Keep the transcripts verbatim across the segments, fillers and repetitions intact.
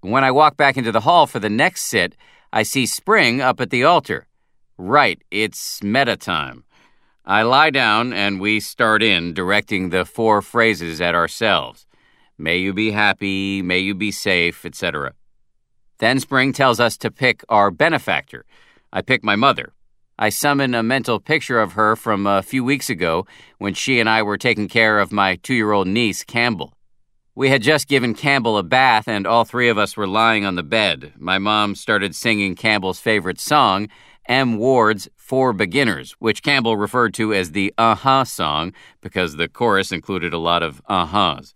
When I walk back into the hall for the next sit, I see Spring up at the altar. Right, it's meta time. I lie down and we start in, directing the four phrases at ourselves. May you be happy, may you be safe, et cetera. Then Spring tells us to pick our benefactor. I pick my mother. I summon a mental picture of her from a few weeks ago when she and I were taking care of my two-year-old niece, Campbell. We had just given Campbell a bath, and all three of us were lying on the bed. My mom started singing Campbell's favorite song, M. Ward's For Beginners, which Campbell referred to as the uh-huh song because the chorus included a lot of uh-huhs.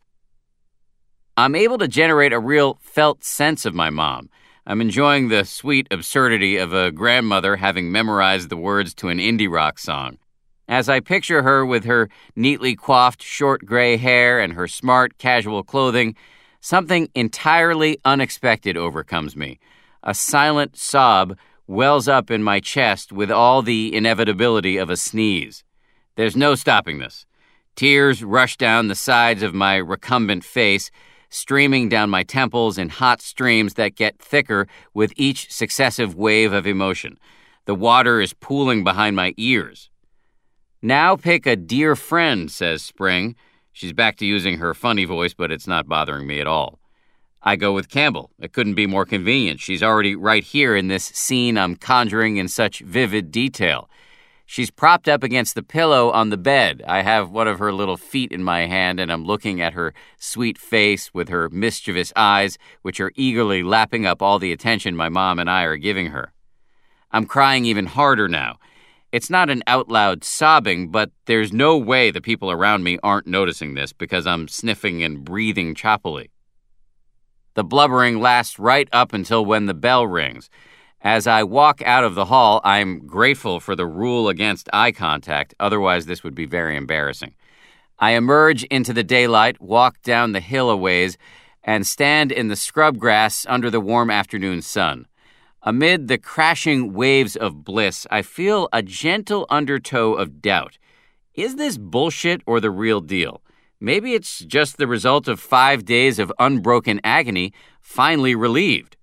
I'm able to generate a real felt sense of my mom. I'm enjoying the sweet absurdity of a grandmother having memorized the words to an indie rock song. As I picture her with her neatly coiffed short gray hair and her smart, casual clothing, something entirely unexpected overcomes me. A silent sob wells up in my chest with all the inevitability of a sneeze. There's no stopping this. Tears rush down the sides of my recumbent face, streaming down my temples in hot streams that get thicker with each successive wave of emotion. The water is pooling behind my ears. Now pick a dear friend, says Spring. She's back to using her funny voice, but it's not bothering me at all. I go with Campbell. It couldn't be more convenient. She's already right here in this scene I'm conjuring in such vivid detail. She's propped up against the pillow on the bed. I have one of her little feet in my hand, and I'm looking at her sweet face with her mischievous eyes, which are eagerly lapping up all the attention my mom and I are giving her. I'm crying even harder now. It's not an out-loud sobbing, but there's no way the people around me aren't noticing this because I'm sniffing and breathing choppily. The blubbering lasts right up until when the bell rings. As I walk out of the hall, I'm grateful for the rule against eye contact, otherwise this would be very embarrassing. I emerge into the daylight, walk down the hill a ways, and stand in the scrub grass under the warm afternoon sun. Amid the crashing waves of bliss, I feel a gentle undertow of doubt. Is this bullshit or the real deal? Maybe it's just the result of five days of unbroken agony, finally relieved.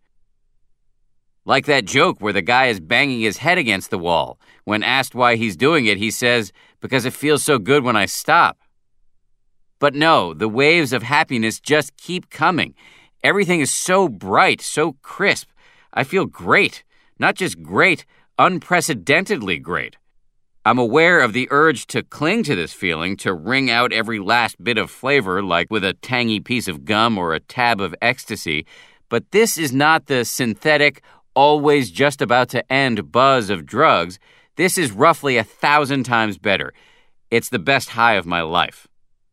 Like that joke where the guy is banging his head against the wall. When asked why he's doing it, he says, because it feels so good when I stop. But no, the waves of happiness just keep coming. Everything is so bright, so crisp. I feel great. Not just great, unprecedentedly great. I'm aware of the urge to cling to this feeling, to wring out every last bit of flavor like with a tangy piece of gum or a tab of ecstasy, but this is not the synthetic, always just about to end buzz of drugs. This is roughly a thousand times better. It's the best high of my life.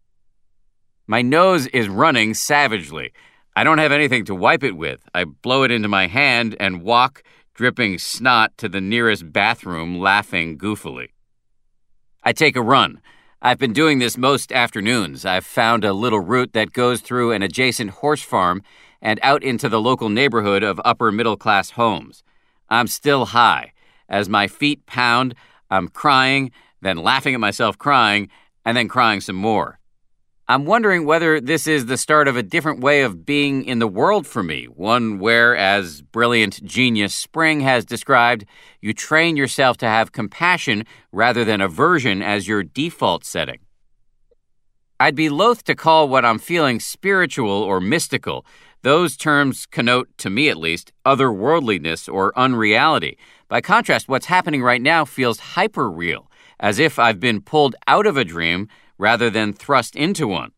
My nose is running savagely. I don't have anything to wipe it with. I blow it into my hand and walk, dripping snot, to the nearest bathroom, laughing goofily. I take a run. I've been doing this most afternoons. I've found a little route that goes through an adjacent horse farm and out into the local neighborhood of upper-middle-class homes. I'm still high. As my feet pound, I'm crying, then laughing at myself crying, and then crying some more. I'm wondering whether this is the start of a different way of being in the world for me, one where, as brilliant genius Spring has described, you train yourself to have compassion rather than aversion as your default setting. I'd be loath to call what I'm feeling spiritual or mystical. Those terms connote, to me at least, otherworldliness or unreality. By contrast, what's happening right now feels hyper-real, as if I've been pulled out of a dream rather than thrust into one.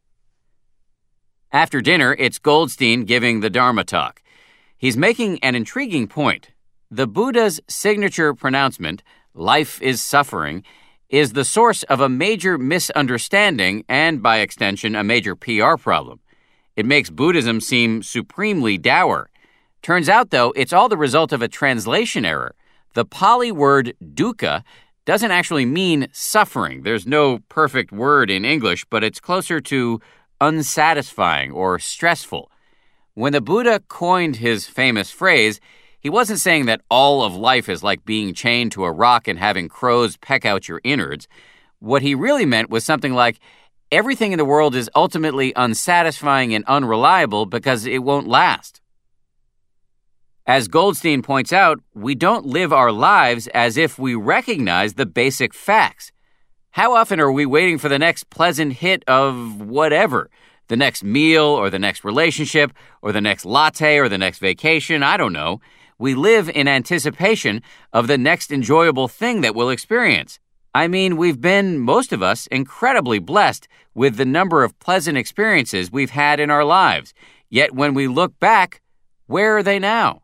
After dinner, it's Goldstein giving the Dharma talk. He's making an intriguing point. The Buddha's signature pronouncement, life is suffering, is the source of a major misunderstanding and, by extension, a major P R problem. It makes Buddhism seem supremely dour. Turns out, though, it's all the result of a translation error. The Pali word dukkha doesn't actually mean suffering. There's no perfect word in English, but it's closer to unsatisfying or stressful. When the Buddha coined his famous phrase, he wasn't saying that all of life is like being chained to a rock and having crows peck out your innards. What he really meant was something like, everything in the world is ultimately unsatisfying and unreliable because it won't last. As Goldstein points out, we don't live our lives as if we recognize the basic facts. How often are we waiting for the next pleasant hit of whatever? The next meal or the next relationship or the next latte or the next vacation? I don't know. We live in anticipation of the next enjoyable thing that we'll experience. I mean, we've been, most of us, incredibly blessed with the number of pleasant experiences we've had in our lives. Yet when we look back, where are they now?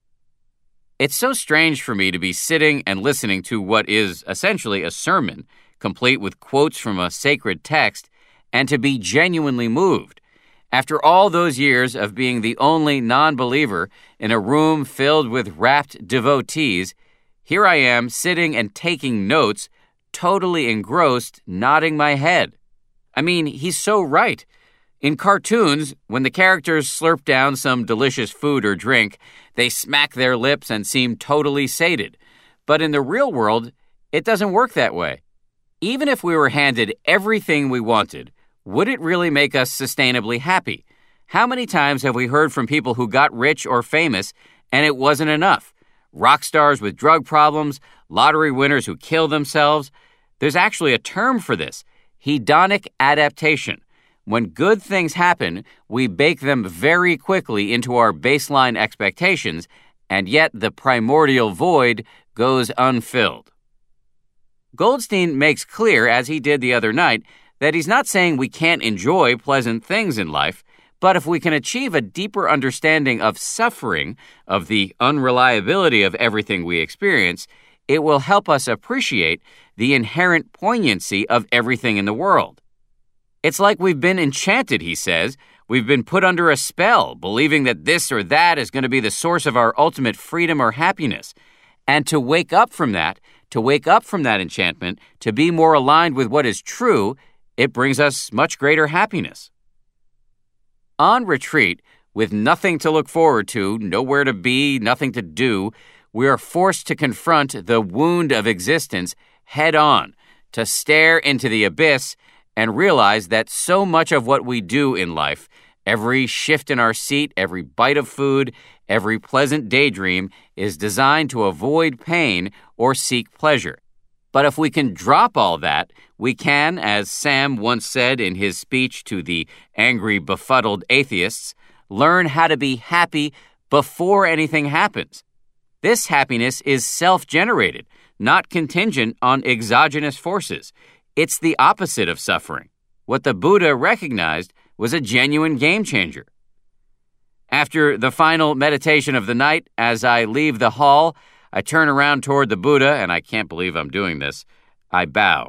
It's so strange for me to be sitting and listening to what is essentially a sermon, complete with quotes from a sacred text, and to be genuinely moved. After all those years of being the only non-believer in a room filled with rapt devotees, here I am sitting and taking notes, totally engrossed, nodding my head. I mean, he's so right. In cartoons, when the characters slurp down some delicious food or drink, they smack their lips and seem totally sated. But in the real world, it doesn't work that way. Even if we were handed everything we wanted, would it really make us sustainably happy? How many times have we heard from people who got rich or famous and it wasn't enough? Rock stars with drug problems, lottery winners who kill themselves. There's actually a term for this, hedonic adaptation. When good things happen, we bake them very quickly into our baseline expectations, and yet the primordial void goes unfilled. Goldstein makes clear, as he did the other night, that he's not saying we can't enjoy pleasant things in life, but if we can achieve a deeper understanding of suffering, of the unreliability of everything we experience, it will help us appreciate the inherent poignancy of everything in the world. It's like we've been enchanted, he says. We've been put under a spell, believing that this or that is going to be the source of our ultimate freedom or happiness. And to wake up from that, to wake up from that enchantment, to be more aligned with what is true, it brings us much greater happiness. On retreat, with nothing to look forward to, nowhere to be, nothing to do, we are forced to confront the wound of existence head on, to stare into the abyss and realize that so much of what we do in life, every shift in our seat, every bite of food, every pleasant daydream, is designed to avoid pain or seek pleasure. But if we can drop all that, we can, as Sam once said in his speech to the angry, befuddled atheists, learn how to be happy before anything happens. This happiness is self-generated, not contingent on exogenous forces. It's the opposite of suffering. What the Buddha recognized was a genuine game changer. After the final meditation of the night, as I leave the hall, I turn around toward the Buddha, and I can't believe I'm doing this. I bow.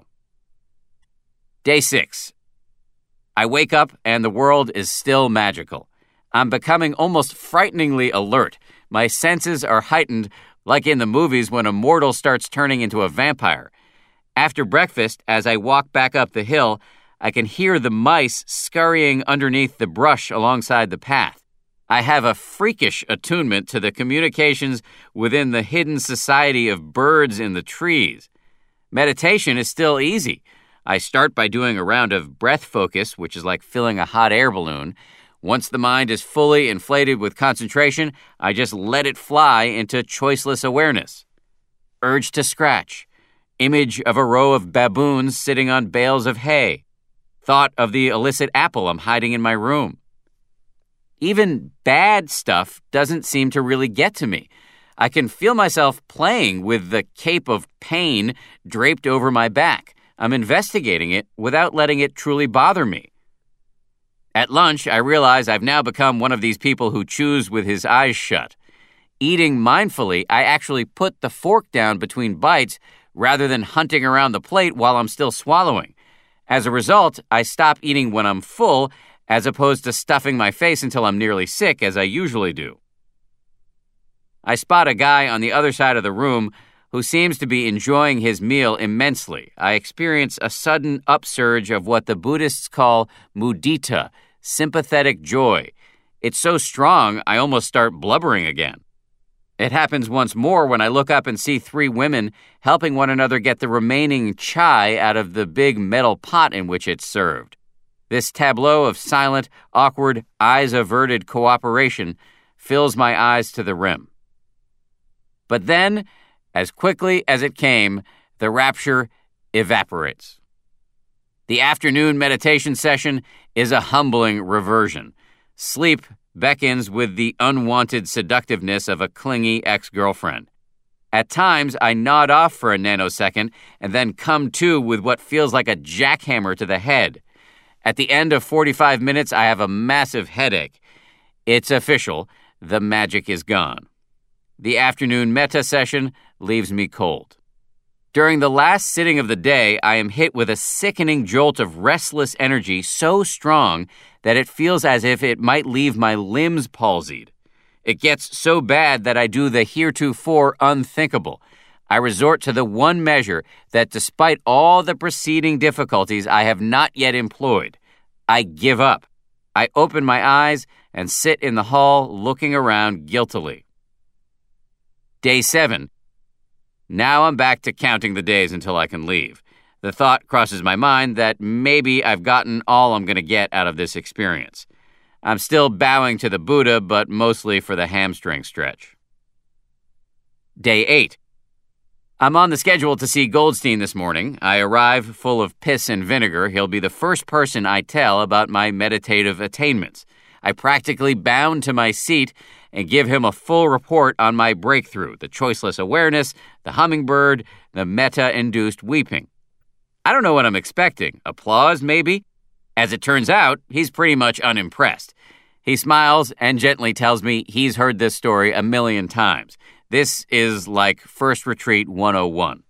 Day six. I wake up, and the world is still magical. I'm becoming almost frighteningly alert. My senses are heightened, like in the movies when a mortal starts turning into a vampire. After breakfast, as I walk back up the hill, I can hear the mice scurrying underneath the brush alongside the path. I have a freakish attunement to the communications within the hidden society of birds in the trees. Meditation is still easy. I start by doing a round of breath focus, which is like filling a hot air balloon. Once the mind is fully inflated with concentration, I just let it fly into choiceless awareness. Urge to scratch. Image of a row of baboons sitting on bales of hay. Thought of the illicit apple I'm hiding in my room. Even bad stuff doesn't seem to really get to me. I can feel myself playing with the cape of pain draped over my back. I'm investigating it without letting it truly bother me. At lunch, I realize I've now become one of these people who chews with his eyes shut. Eating mindfully, I actually put the fork down between bites rather than hunting around the plate while I'm still swallowing. As a result, I stop eating when I'm full, as opposed to stuffing my face until I'm nearly sick, as I usually do. I spot a guy on the other side of the room who seems to be enjoying his meal immensely. I experience a sudden upsurge of what the Buddhists call mudita, sympathetic joy. It's so strong, I almost start blubbering again. It happens once more when I look up and see three women helping one another get the remaining chai out of the big metal pot in which it's served. This tableau of silent, awkward, eyes-averted cooperation fills my eyes to the rim. But then, as quickly as it came, the rapture evaporates. The afternoon meditation session is a humbling reversion. Sleep beckons with the unwanted seductiveness of a clingy ex-girlfriend. At times, I nod off for a nanosecond and then come to with what feels like a jackhammer to the head. At the end of forty-five minutes, I have a massive headache. It's official. The magic is gone. The afternoon metta session leaves me cold. During the last sitting of the day, I am hit with a sickening jolt of restless energy so strong that it feels as if it might leave my limbs palsied. It gets so bad that I do the heretofore unthinkable. I resort to the one measure that, despite all the preceding difficulties, I have not yet employed. I give up. I open my eyes and sit in the hall looking around guiltily. Day seven. Now I'm back to counting the days until I can leave. The thought crosses my mind that maybe I've gotten all I'm going to get out of this experience. I'm still bowing to the Buddha, but mostly for the hamstring stretch. Day eight. I'm on the schedule to see Goldstein this morning. I arrive full of piss and vinegar. He'll be the first person I tell about my meditative attainments. I practically bound to my seat and give him a full report on my breakthrough, the choiceless awareness, the hummingbird, the metta-induced weeping. I don't know what I'm expecting. Applause, maybe? As it turns out, he's pretty much unimpressed. He smiles and gently tells me he's heard this story a million times. This is like First Retreat one oh one.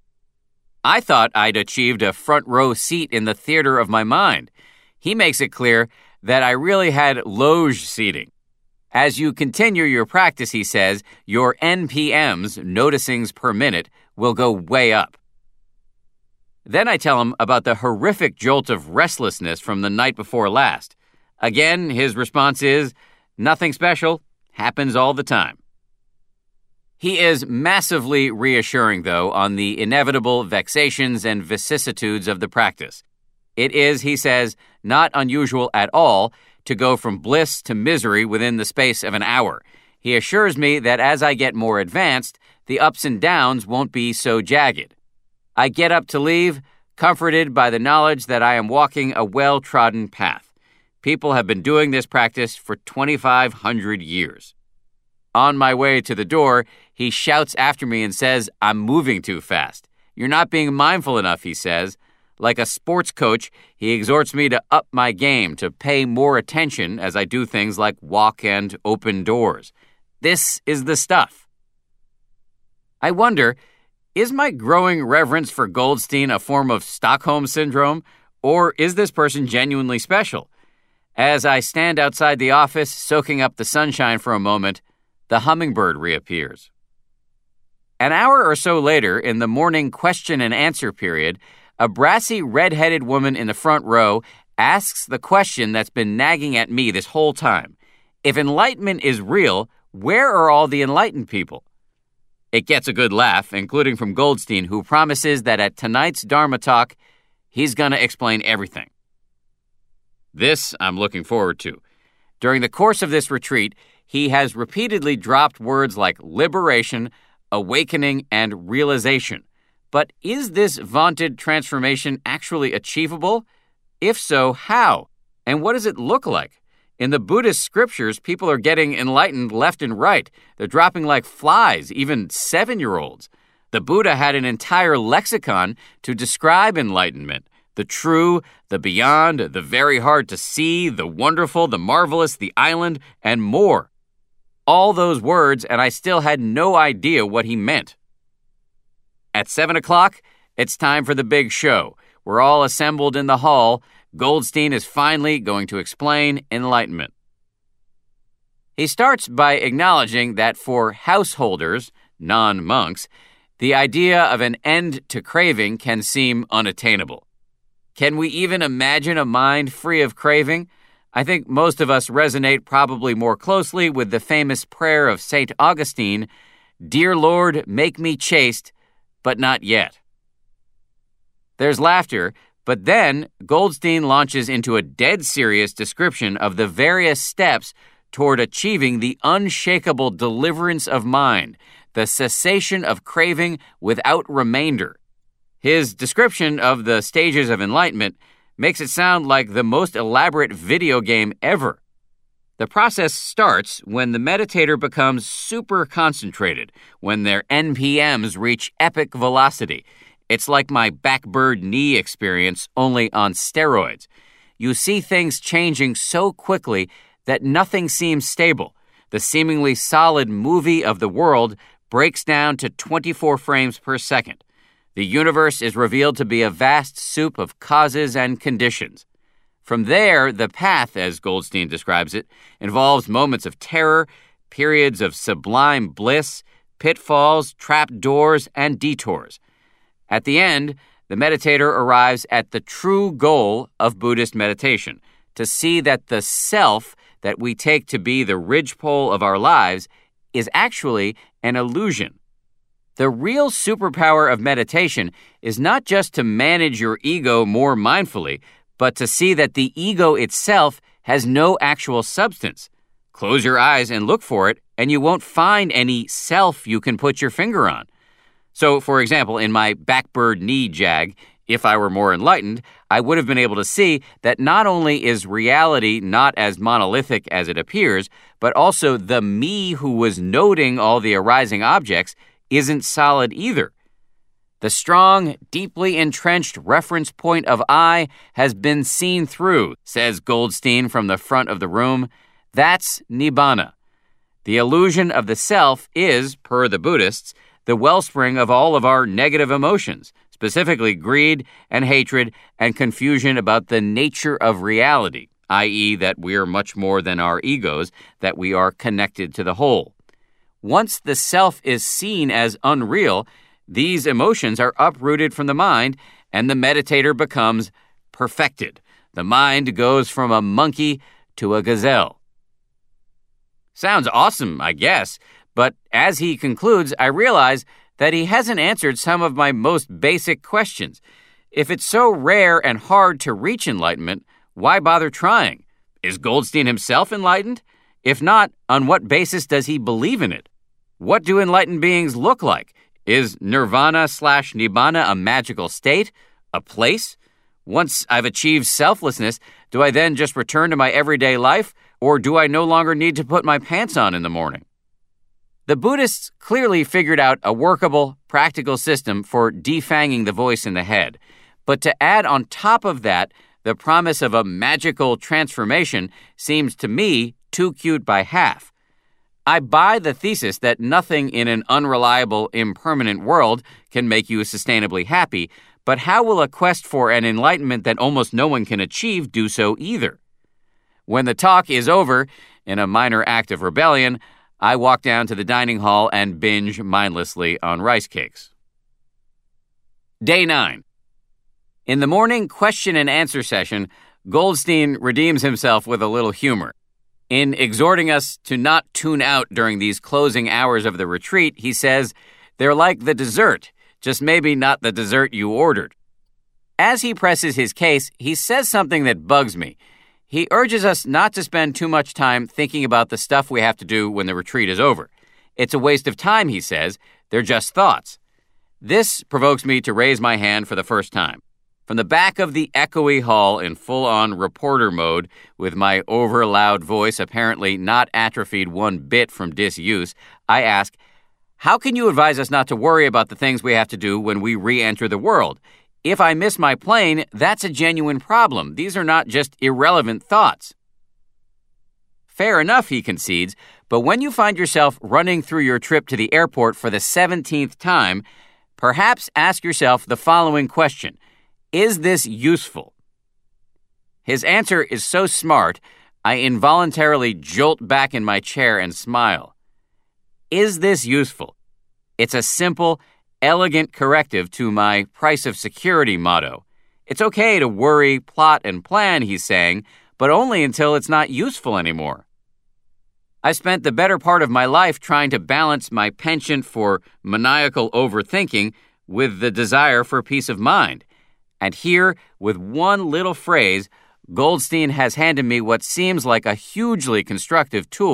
I thought I'd achieved a front row seat in the theater of my mind. He makes it clear that I really had loge seating. As you continue your practice, he says, your N P Ms, noticings per minute, will go way up. Then I tell him about the horrific jolt of restlessness from the night before last. Again, his response is, nothing special, happens all the time. He is massively reassuring, though, on the inevitable vexations and vicissitudes of the practice. It is, he says, not unusual at all to go from bliss to misery within the space of an hour. He assures me that as I get more advanced, the ups and downs won't be so jagged. I get up to leave, comforted by the knowledge that I am walking a well-trodden path. People have been doing this practice for twenty-five hundred years. On my way to the door, he shouts after me and says, I'm moving too fast. You're not being mindful enough, he says. Like a sports coach, he exhorts me to up my game, to pay more attention as I do things like walk and open doors. This is the stuff. I wonder, is my growing reverence for Goldstein a form of Stockholm Syndrome, or is this person genuinely special? As I stand outside the office, soaking up the sunshine for a moment, the hummingbird reappears. An hour or so later, in the morning question and answer period, a brassy red-headed woman in the front row asks the question that's been nagging at me this whole time. If enlightenment is real, where are all the enlightened people? It gets a good laugh, including from Goldstein, who promises that at tonight's Dharma talk, he's going to explain everything. This I'm looking forward to. During the course of this retreat, he has repeatedly dropped words like liberation, awakening, and realization. But is this vaunted transformation actually achievable? If so, how? And what does it look like? In the Buddhist scriptures, people are getting enlightened left and right. They're dropping like flies, even seven-year-olds. The Buddha had an entire lexicon to describe enlightenment. The true, the beyond, the very hard to see, the wonderful, the marvelous, the island, and more. All those words, and I still had no idea what he meant. At seven o'clock, it's time for the big show. We're all assembled in the hall. Goldstein is finally going to explain enlightenment. He starts by acknowledging that for householders, non-monks, the idea of an end to craving can seem unattainable. Can we even imagine a mind free of craving? I think most of us resonate probably more closely with the famous prayer of Saint Augustine, "Dear Lord, make me chaste, but not yet." There's laughter, but then Goldstein launches into a dead serious description of the various steps toward achieving the unshakable deliverance of mind, the cessation of craving without remainder. His description of the stages of enlightenment makes it sound like the most elaborate video game ever. The process starts when the meditator becomes super concentrated, when their N P Ms reach epic velocity. It's like my backbird knee experience, only on steroids. You see things changing so quickly that nothing seems stable. The seemingly solid movie of the world breaks down to twenty-four frames per second. The universe is revealed to be a vast soup of causes and conditions. From there, the path, as Goldstein describes it, involves moments of terror, periods of sublime bliss, pitfalls, trapdoors, and detours. At the end, the meditator arrives at the true goal of Buddhist meditation, to see that the self that we take to be the ridgepole of our lives is actually an illusion. The real superpower of meditation is not just to manage your ego more mindfully, but to see that the ego itself has no actual substance. Close your eyes and look for it, and you won't find any self you can put your finger on. So, for example, in my backbird knee jag, if I were more enlightened, I would have been able to see that not only is reality not as monolithic as it appears, but also the me who was noting all the arising objects isn't solid either. The strong, deeply entrenched reference point of I has been seen through, says Goldstein from the front of the room. That's Nibbana. The illusion of the self is, per the Buddhists, the wellspring of all of our negative emotions, specifically greed and hatred and confusion about the nature of reality, that is that we are much more than our egos, that we are connected to the whole. Once the self is seen as unreal, these emotions are uprooted from the mind, and the meditator becomes perfected. The mind goes from a monkey to a gazelle. Sounds awesome, I guess, but as he concludes, I realize that he hasn't answered some of my most basic questions. If it's so rare and hard to reach enlightenment, why bother trying? Is Goldstein himself enlightened? If not, on what basis does he believe in it? What do enlightened beings look like? Is nirvana slash nibbana a magical state? A place? Once I've achieved selflessness, do I then just return to my everyday life, or do I no longer need to put my pants on in the morning? The Buddhists clearly figured out a workable, practical system for defanging the voice in the head. But to add on top of that the promise of a magical transformation seems to me too cute by half. I buy the thesis that nothing in an unreliable, impermanent world can make you sustainably happy, but how will a quest for an enlightenment that almost no one can achieve do so either? When the talk is over, in a minor act of rebellion, I walk down to the dining hall and binge mindlessly on rice cakes. Day nine. In the morning question and answer session, Goldstein redeems himself with a little humor. In exhorting us to not tune out during these closing hours of the retreat, he says, they're like the dessert, just maybe not the dessert you ordered. As he presses his case, he says something that bugs me. He urges us not to spend too much time thinking about the stuff we have to do when the retreat is over. It's a waste of time, he says. They're just thoughts. This provokes me to raise my hand for the first time. From the back of the echoey hall in full-on reporter mode, with my over-loud voice apparently not atrophied one bit from disuse, I ask, how can you advise us not to worry about the things we have to do when we re-enter the world? If I miss my plane, that's a genuine problem. These are not just irrelevant thoughts. Fair enough, he concedes, but when you find yourself running through your trip to the airport for the seventeenth time, perhaps ask yourself the following question. Is this useful? His answer is so smart, I involuntarily jolt back in my chair and smile. Is this useful? It's a simple, elegant corrective to my price of security motto. It's okay to worry, plot, and plan, he's saying, but only until it's not useful anymore. I spent the better part of my life trying to balance my penchant for maniacal overthinking with the desire for peace of mind. And here, with one little phrase, Goldstein has handed me what seems like a hugely constructive tool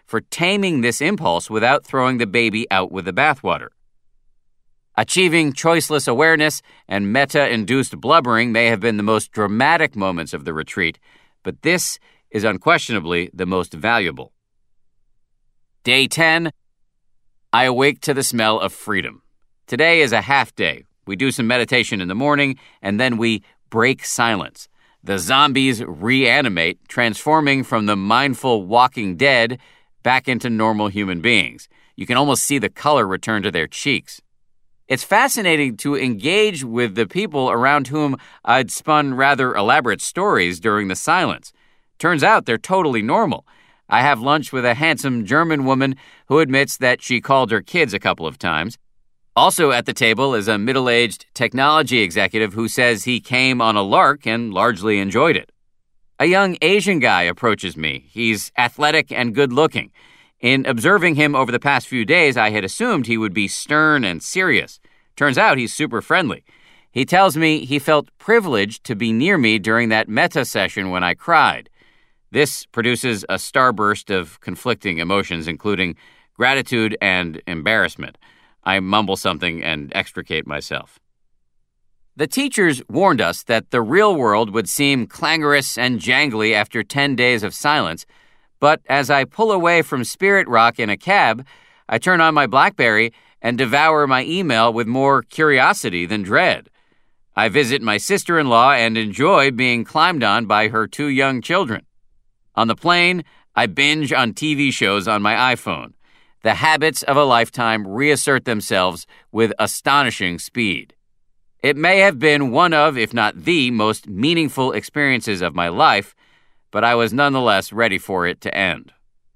for taming this impulse without throwing the baby out with the bathwater. Achieving choiceless awareness and meta-induced blubbering may have been the most dramatic moments of the retreat, but this is unquestionably the most valuable. Day ten, I awake to the smell of freedom. Today is a half day. We do some meditation in the morning, and then we break silence. The zombies reanimate, transforming from the mindful walking dead back into normal human beings. You can almost see the color return to their cheeks. It's fascinating to engage with the people around whom I'd spun rather elaborate stories during the silence. Turns out they're totally normal. I have lunch with a handsome German woman who admits that she called her kids a couple of times. Also at the table is a middle-aged technology executive who says he came on a lark and largely enjoyed it. A young Asian guy approaches me. He's athletic and good-looking. In observing him over the past few days, I had assumed he would be stern and serious. Turns out he's super friendly. He tells me he felt privileged to be near me during that metta session when I cried. This produces a starburst of conflicting emotions, including gratitude and embarrassment. I mumble something and extricate myself. The teachers warned us that the real world would seem clangorous and jangly after ten days of silence, but as I pull away from Spirit Rock in a cab, I turn on my BlackBerry and devour my email with more curiosity than dread. I visit my sister-in-law and enjoy being climbed on by her two young children. On the plane, I binge on T V shows on my iPhone. The habits of a lifetime reassert themselves with astonishing speed. It may have been one of, if not the, most meaningful experiences of my life, but I was nonetheless ready for it to end.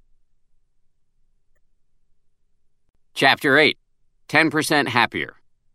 Chapter eight. ten percent Happier.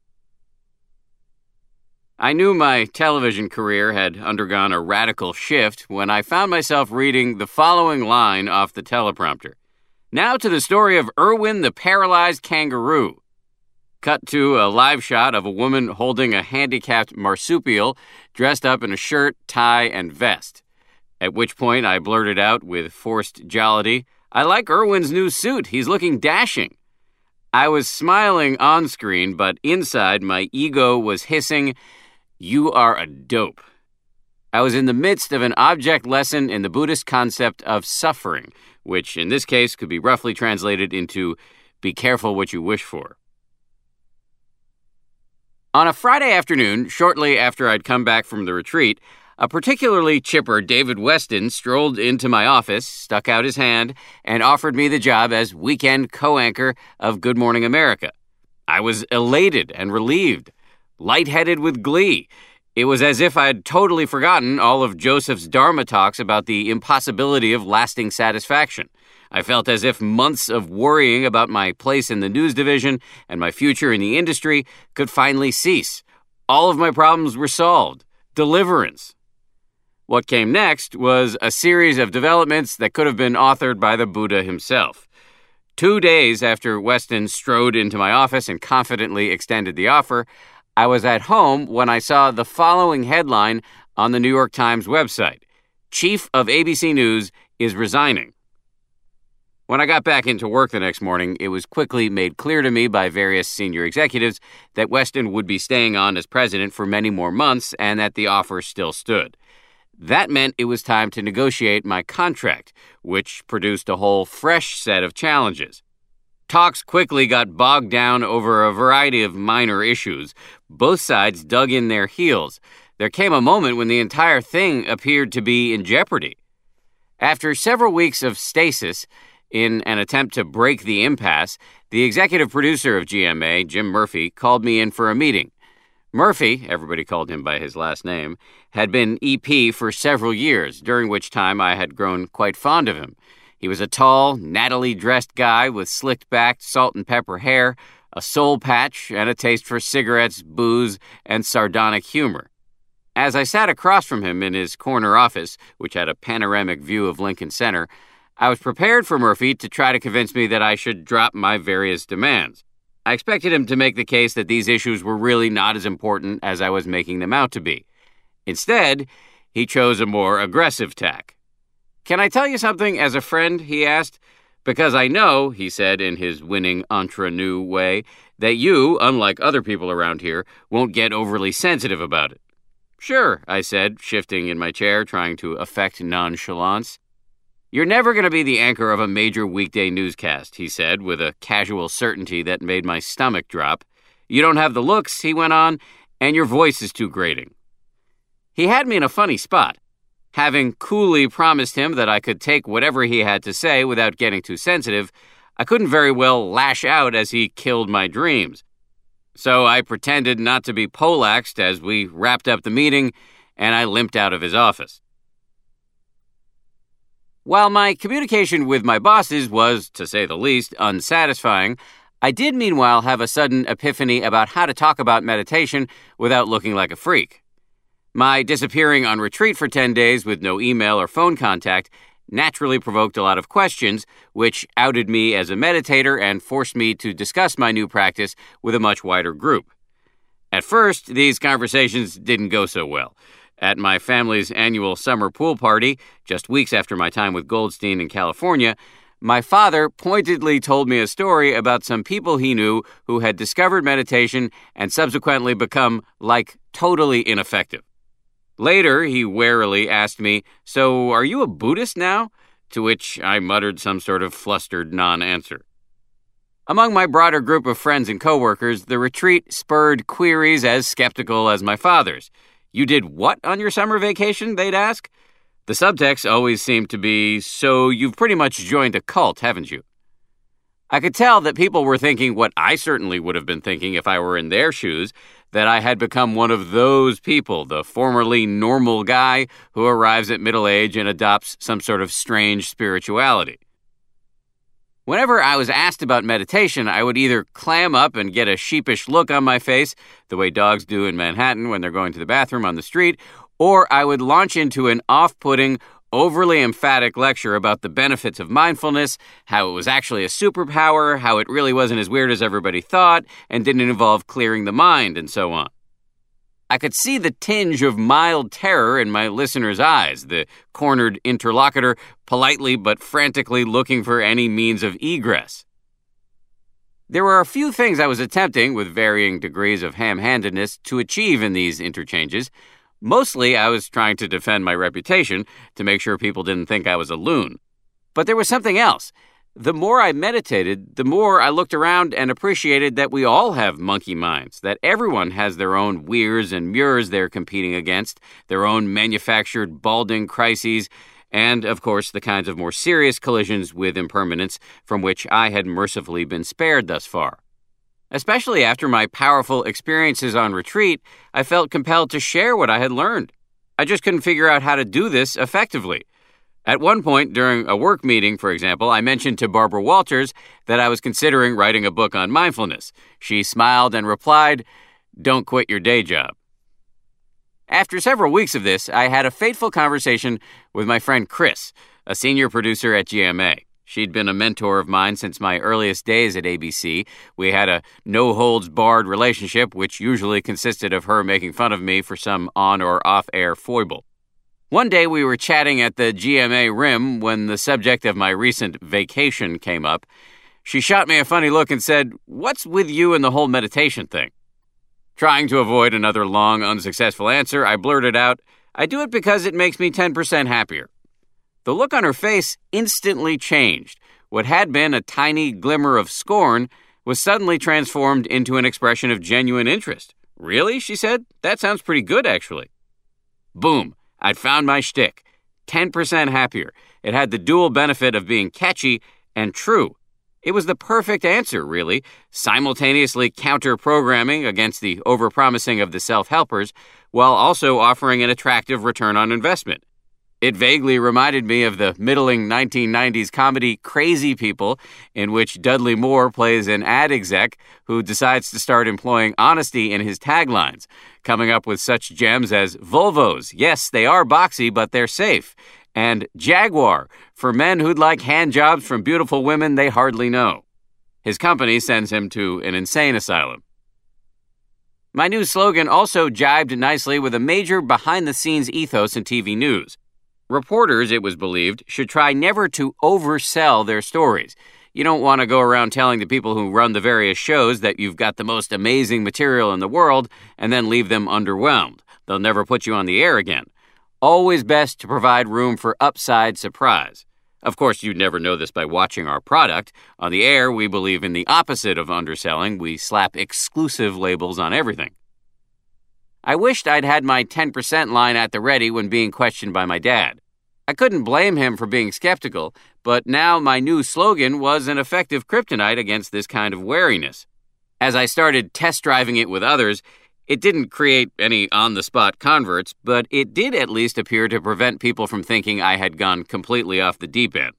I knew my television career had undergone a radical shift when I found myself reading the following line off the teleprompter. Now to the story of Erwin the Paralyzed Kangaroo. Cut to a live shot of a woman holding a handicapped marsupial dressed up in a shirt, tie, and vest. At which point I blurted out with forced jollity, "I like Erwin's new suit. He's looking dashing." I was smiling on screen, but inside my ego was hissing, "You are a dope." I was in the midst of an object lesson in the Buddhist concept of suffering, which in this case could be roughly translated into be careful what you wish for. On a Friday afternoon, shortly after I'd come back from the retreat, a particularly chipper David Weston strolled into my office, stuck out his hand, and offered me the job as weekend co-anchor of Good Morning America. I was elated and relieved, lightheaded with glee. It was as if I'd totally forgotten all of Joseph's Dharma talks about the impossibility of lasting satisfaction. I felt as if months of worrying about my place in the news division and my future in the industry could finally cease. All of my problems were solved. Deliverance. What came next was a series of developments that could have been authored by the Buddha himself. Two days after Weston strode into my office and confidently extended the offer, I was at home when I saw the following headline on the New York Times website. Chief of A B C News is resigning. When I got back into work the next morning, it was quickly made clear to me by various senior executives that Weston would be staying on as president for many more months and that the offer still stood. That meant it was time to negotiate my contract, which produced a whole fresh set of challenges. Talks quickly got bogged down over a variety of minor issues. Both sides dug in their heels. There came a moment when the entire thing appeared to be in jeopardy. After several weeks of stasis, in an attempt to break the impasse, the executive producer of G M A, Jim Murphy, called me in for a meeting. Murphy, everybody called him by his last name, had been E P for several years, during which time I had grown quite fond of him. He was a tall, nattily dressed guy with slicked-back, salt-and-pepper hair, a soul patch, and a taste for cigarettes, booze, and sardonic humor. As I sat across from him in his corner office, which had a panoramic view of Lincoln Center, I was prepared for Murphy to try to convince me that I should drop my various demands. I expected him to make the case that these issues were really not as important as I was making them out to be. Instead, he chose a more aggressive tack. "Can I tell you something as a friend?" he asked. Because I know, he said in his winning entre-nous way, that you, unlike other people around here, won't get overly sensitive about it. Sure, I said, shifting in my chair, trying to affect nonchalance. You're never going to be the anchor of a major weekday newscast, he said, with a casual certainty that made my stomach drop. You don't have the looks, he went on, and your voice is too grating. He had me in a funny spot. Having coolly promised him that I could take whatever he had to say without getting too sensitive, I couldn't very well lash out as he killed my dreams. So I pretended not to be polaxed as we wrapped up the meeting, and I limped out of his office. While my communication with my bosses was, to say the least, unsatisfying, I did meanwhile have a sudden epiphany about how to talk about meditation without looking like a freak. My disappearing on retreat for ten days with no email or phone contact naturally provoked a lot of questions, which outed me as a meditator and forced me to discuss my new practice with a much wider group. At first, these conversations didn't go so well. At my family's annual summer pool party, just weeks after my time with Goldstein in California, my father pointedly told me a story about some people he knew who had discovered meditation and subsequently become, like, totally ineffective. Later, he warily asked me, "So, are you a Buddhist now?" To which I muttered some sort of flustered non-answer. Among my broader group of friends and coworkers, the retreat spurred queries as skeptical as my father's. You did what on your summer vacation, they'd ask? The subtext always seemed to be, so you've pretty much joined a cult, haven't you? I could tell that people were thinking what I certainly would have been thinking if I were in their shoes, that I had become one of those people, the formerly normal guy who arrives at middle age and adopts some sort of strange spirituality. Whenever I was asked about meditation, I would either clam up and get a sheepish look on my face, the way dogs do in Manhattan when they're going to the bathroom on the street, or I would launch into an off-putting, overly emphatic lecture about the benefits of mindfulness, how it was actually a superpower, how it really wasn't as weird as everybody thought, and didn't involve clearing the mind, and so on. I could see the tinge of mild terror in my listener's eyes, the cornered interlocutor politely but frantically looking for any means of egress. There were a few things I was attempting, with varying degrees of ham-handedness, to achieve in these interchanges. Mostly, I was trying to defend my reputation to make sure people didn't think I was a loon. But there was something else. The more I meditated, the more I looked around and appreciated that we all have monkey minds, that everyone has their own weirs and mures they're competing against, their own manufactured balding crises, and, of course, the kinds of more serious collisions with impermanence from which I had mercifully been spared thus far. Especially after my powerful experiences on retreat, I felt compelled to share what I had learned. I just couldn't figure out how to do this effectively. At one point, during a work meeting, for example, I mentioned to Barbara Walters that I was considering writing a book on mindfulness. She smiled and replied, "Don't quit your day job." After several weeks of this, I had a fateful conversation with my friend Chris, a senior producer at G M A. She'd been a mentor of mine since my earliest days at A B C. We had a no-holds-barred relationship, which usually consisted of her making fun of me for some on- or off-air foible. One day we were chatting at the G M A Rim when the subject of my recent vacation came up. She shot me a funny look and said, "What's with you and the whole meditation thing?" Trying to avoid another long, unsuccessful answer, I blurted out, "I do it because it makes me ten percent happier." The look on her face instantly changed. What had been a tiny glimmer of scorn was suddenly transformed into an expression of genuine interest. "Really?" she said. "That sounds pretty good, actually." Boom. I'd found my shtick. ten percent happier. It had the dual benefit of being catchy and true. It was the perfect answer, really, simultaneously counter-programming against the overpromising of the self-helpers, while also offering an attractive return on investment. It vaguely reminded me of the middling nineteen nineties comedy Crazy People, in which Dudley Moore plays an ad exec who decides to start employing honesty in his taglines, coming up with such gems as Volvos, yes, they are boxy, but they're safe, and Jaguar, for men who'd like hand jobs from beautiful women they hardly know. His company sends him to an insane asylum. My new slogan also jibed nicely with a major behind-the-scenes ethos in T V news. Reporters, it was believed, should try never to oversell their stories. You don't want to go around telling the people who run the various shows that you've got the most amazing material in the world and then leave them underwhelmed. They'll never put you on the air again. Always best to provide room for upside surprise. Of course, you'd never know this by watching our product. On the air, we believe in the opposite of underselling. We slap exclusive labels on everything. I wished I'd had my ten percent line at the ready when being questioned by my dad. I couldn't blame him for being skeptical, but now my new slogan was an effective kryptonite against this kind of wariness. As I started test driving it with others, it didn't create any on-the-spot converts, but it did at least appear to prevent people from thinking I had gone completely off the deep end.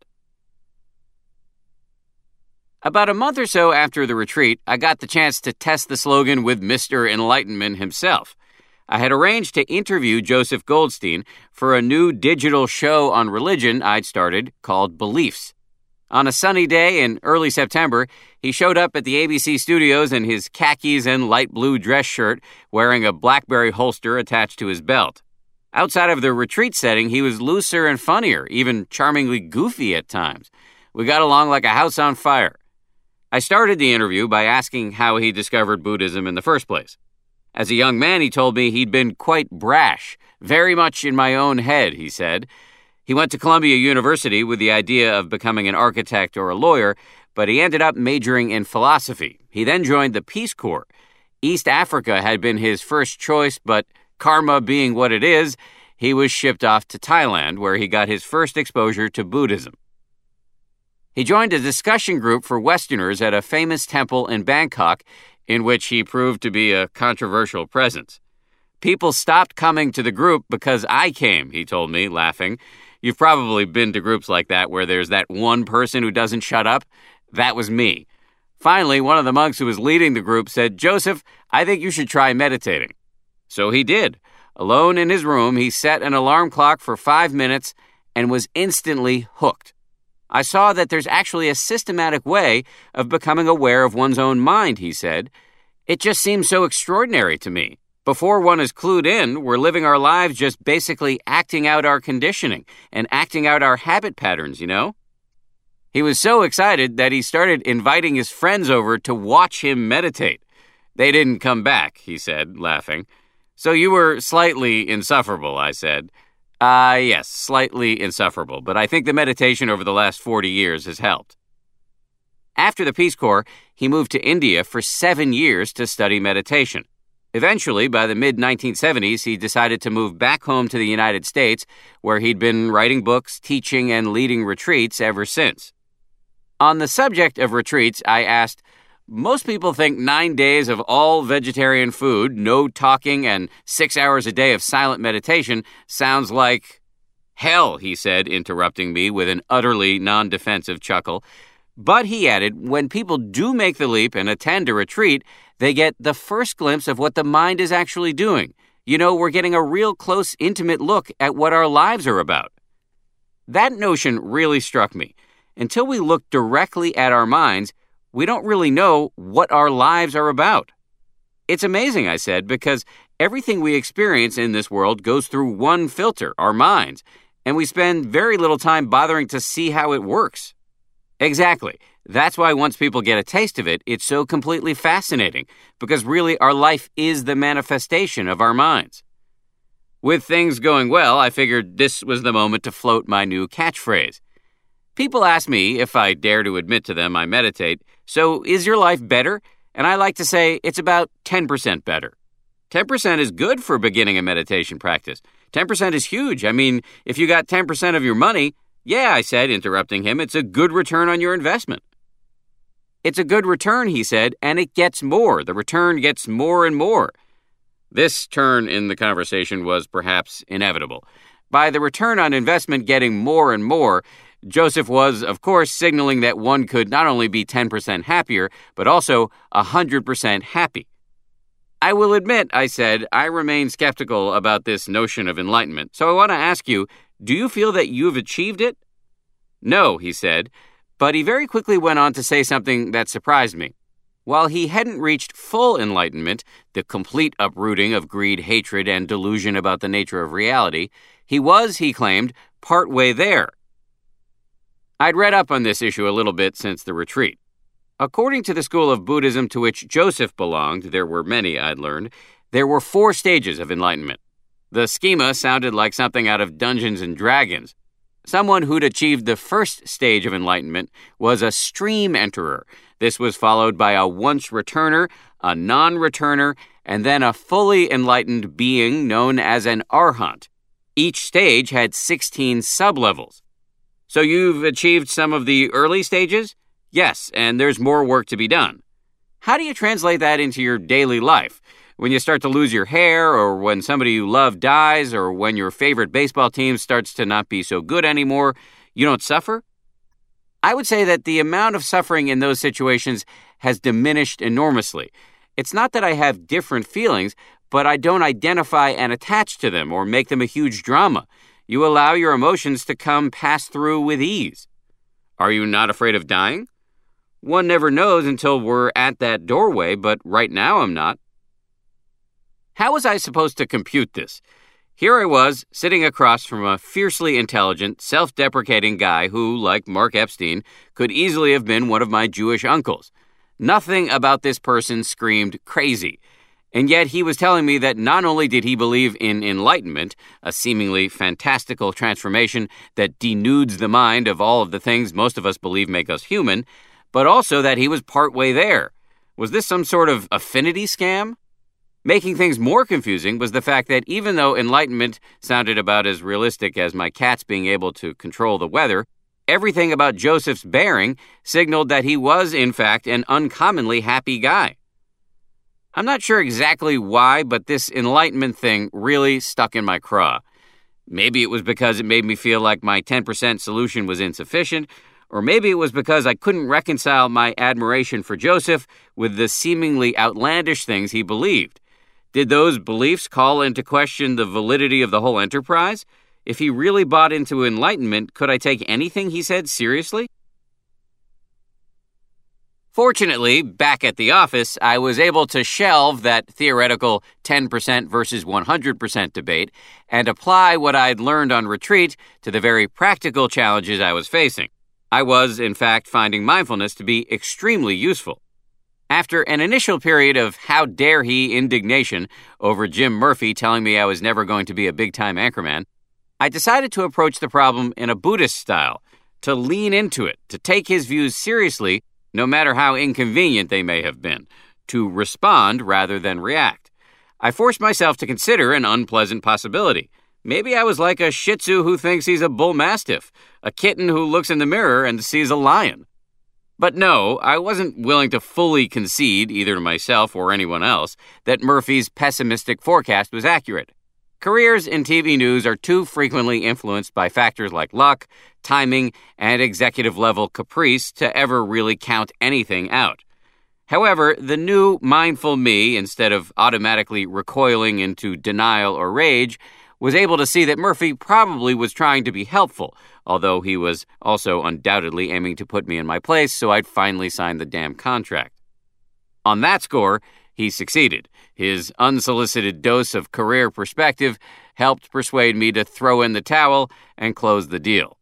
About a month or so after the retreat, I got the chance to test the slogan with Mister Enlightenment himself. I had arranged to interview Joseph Goldstein for a new digital show on religion I'd started called Beliefs. On a sunny day in early September, he showed up at the A B C studios in his khakis and light blue dress shirt, wearing a BlackBerry holster attached to his belt. Outside of the retreat setting, he was looser and funnier, even charmingly goofy at times. We got along like a house on fire. I started the interview by asking how he discovered Buddhism in the first place. As a young man, he told me he'd been quite brash, very much in my own head, he said. He went to Columbia University with the idea of becoming an architect or a lawyer, but he ended up majoring in philosophy. He then joined the Peace Corps. East Africa had been his first choice, but karma being what it is, he was shipped off to Thailand, where he got his first exposure to Buddhism. He joined a discussion group for Westerners at a famous temple in Bangkok, in which he proved to be a controversial presence. People stopped coming to the group because I came, he told me, laughing. You've probably been to groups like that where there's that one person who doesn't shut up. That was me. Finally, one of the monks who was leading the group said, "Joseph, I think you should try meditating." So he did. Alone in his room, he set an alarm clock for five minutes and was instantly hooked. I saw that there's actually a systematic way of becoming aware of one's own mind, he said. It just seems so extraordinary to me. Before one is clued in, we're living our lives just basically acting out our conditioning and acting out our habit patterns, you know? He was so excited that he started inviting his friends over to watch him meditate. They didn't come back, he said, laughing. So you were slightly insufferable, I said. Ah, uh, yes, slightly insufferable, but I think the meditation over the last forty years has helped. After the Peace Corps, he moved to India for seven years to study meditation. Eventually, by the mid nineteen seventies, he decided to move back home to the United States, where he'd been writing books, teaching, and leading retreats ever since. On the subject of retreats, I asked, most people think nine days of all vegetarian food, no talking, and six hours a day of silent meditation sounds like hell, he said, interrupting me with an utterly non-defensive chuckle. But, he added, when people do make the leap and attend a retreat, they get the first glimpse of what the mind is actually doing. You know, we're getting a real close, intimate look at what our lives are about. That notion really struck me. Until we look directly at our minds, we don't really know what our lives are about. It's amazing, I said, because everything we experience in this world goes through one filter, our minds, and we spend very little time bothering to see how it works. Exactly. That's why once people get a taste of it, it's so completely fascinating, because really our life is the manifestation of our minds. With things going well, I figured this was the moment to float my new catchphrase. People ask me, if I dare to admit to them I meditate, so is your life better? And I like to say it's about ten percent better. ten percent is good for beginning a meditation practice. ten percent is huge. I mean, if you got ten percent of your money, yeah, I said, interrupting him, it's a good return on your investment. It's a good return, he said, and it gets more. The return gets more and more. This turn in the conversation was perhaps inevitable. By the return on investment getting more and more, Joseph was, of course, signaling that one could not only be ten percent happier, but also one hundred percent happy. I will admit, I said, I remain skeptical about this notion of enlightenment, so I want to ask you, do you feel that you've achieved it? No, he said, but he very quickly went on to say something that surprised me. While he hadn't reached full enlightenment, the complete uprooting of greed, hatred, and delusion about the nature of reality, he was, he claimed, partway there. I'd read up on this issue a little bit since the retreat. According to the school of Buddhism to which Joseph belonged, there were many, I'd learned, there were four stages of enlightenment. The schema sounded like something out of Dungeons and Dragons. Someone who'd achieved the first stage of enlightenment was a stream enterer. This was followed by a once-returner, a non-returner, and then a fully enlightened being known as an arhat. Each stage had sixteen sublevels. So you've achieved some of the early stages? Yes, and there's more work to be done. How do you translate that into your daily life? When you start to lose your hair, or when somebody you love dies, or when your favorite baseball team starts to not be so good anymore, you don't suffer? I would say that the amount of suffering in those situations has diminished enormously. It's not that I have different feelings, but I don't identify and attach to them or make them a huge drama. You allow your emotions to come pass through with ease. Are you not afraid of dying? One never knows until we're at that doorway, but right now I'm not. How was I supposed to compute this? Here I was, sitting across from a fiercely intelligent, self-deprecating guy who, like Mark Epstein, could easily have been one of my Jewish uncles. Nothing about this person screamed crazy. And yet he was telling me that not only did he believe in enlightenment, a seemingly fantastical transformation that denudes the mind of all of the things most of us believe make us human, but also that he was partway there. Was this some sort of affinity scam? Making things more confusing was the fact that even though enlightenment sounded about as realistic as my cats being able to control the weather, everything about Joseph's bearing signaled that he was, in fact, an uncommonly happy guy. I'm not sure exactly why, but this enlightenment thing really stuck in my craw. Maybe it was because it made me feel like my ten percent solution was insufficient, or maybe it was because I couldn't reconcile my admiration for Joseph with the seemingly outlandish things he believed. Did those beliefs call into question the validity of the whole enterprise? If he really bought into enlightenment, could I take anything he said seriously? Fortunately, back at the office, I was able to shelve that theoretical ten percent versus one hundred percent debate and apply what I'd learned on retreat to the very practical challenges I was facing. I was, in fact, finding mindfulness to be extremely useful. After an initial period of how dare he indignation over Jim Murphy telling me I was never going to be a big-time anchorman, I decided to approach the problem in a Buddhist style, to lean into it, to take his views seriously, no matter how inconvenient they may have been, to respond rather than react. I forced myself to consider an unpleasant possibility. Maybe I was like a Shih Tzu who thinks he's a bull mastiff, a kitten who looks in the mirror and sees a lion. But no, I wasn't willing to fully concede, either to myself or anyone else, that Murphy's pessimistic forecast was accurate. Careers in T V news are too frequently influenced by factors like luck, timing, and executive-level caprice to ever really count anything out. However, the new mindful me, instead of automatically recoiling into denial or rage, was able to see that Murphy probably was trying to be helpful, although he was also undoubtedly aiming to put me in my place so I'd finally sign the damn contract. On that score, he succeeded. His unsolicited dose of career perspective helped persuade me to throw in the towel and close the deal.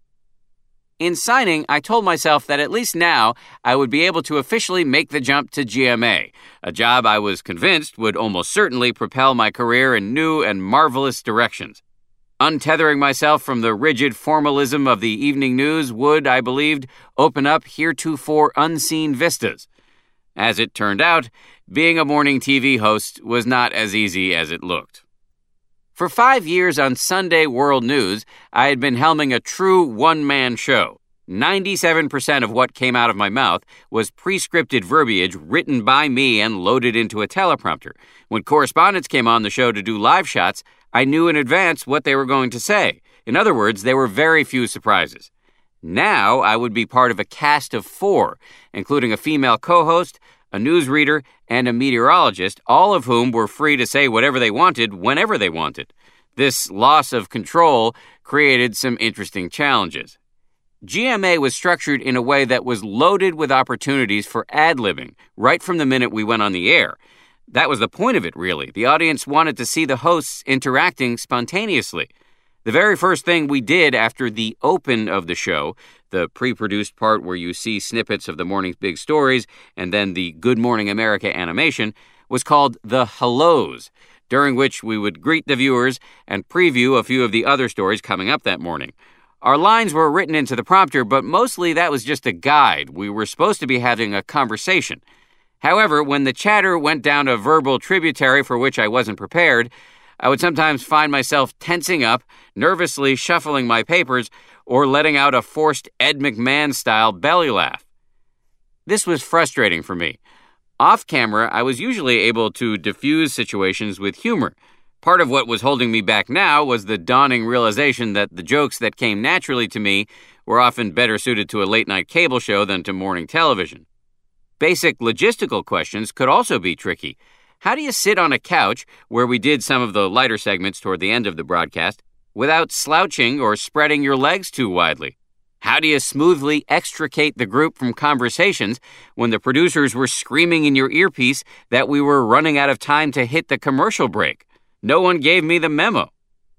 In signing, I told myself that at least now I would be able to officially make the jump to G M A, a job I was convinced would almost certainly propel my career in new and marvelous directions. Untethering myself from the rigid formalism of the evening news would, I believed, open up heretofore unseen vistas. As it turned out, being a morning T V host was not as easy as it looked. For five years on Sunday World News, I had been helming a true one-man show. ninety-seven percent of what came out of my mouth was pre-scripted verbiage written by me and loaded into a teleprompter. When correspondents came on the show to do live shots, I knew in advance what they were going to say. In other words, there were very few surprises. Now I would be part of a cast of four, including a female co-host, a newsreader, and a meteorologist, all of whom were free to say whatever they wanted whenever they wanted. This loss of control created some interesting challenges. G M A was structured in a way that was loaded with opportunities for ad-libbing right from the minute we went on the air. That was the point of it, really. The audience wanted to see the hosts interacting spontaneously. The very first thing we did after the open of the show, the pre-produced part where you see snippets of the morning's big stories and then the Good Morning America animation, was called the Hellos, during which we would greet the viewers and preview a few of the other stories coming up that morning. Our lines were written into the prompter, but mostly that was just a guide. We were supposed to be having a conversation. However, when the chatter went down a verbal tributary for which I wasn't prepared, I would sometimes find myself tensing up, nervously shuffling my papers, or letting out a forced Ed McMahon-style belly laugh. This was frustrating for me. Off camera, I was usually able to diffuse situations with humor. Part of what was holding me back now was the dawning realization that the jokes that came naturally to me were often better suited to a late-night cable show than to morning television. Basic logistical questions could also be tricky. How do you sit on a couch, where we did some of the lighter segments toward the end of the broadcast, without slouching or spreading your legs too widely? How do you smoothly extricate the group from conversations when the producers were screaming in your earpiece that we were running out of time to hit the commercial break? No one gave me the memo.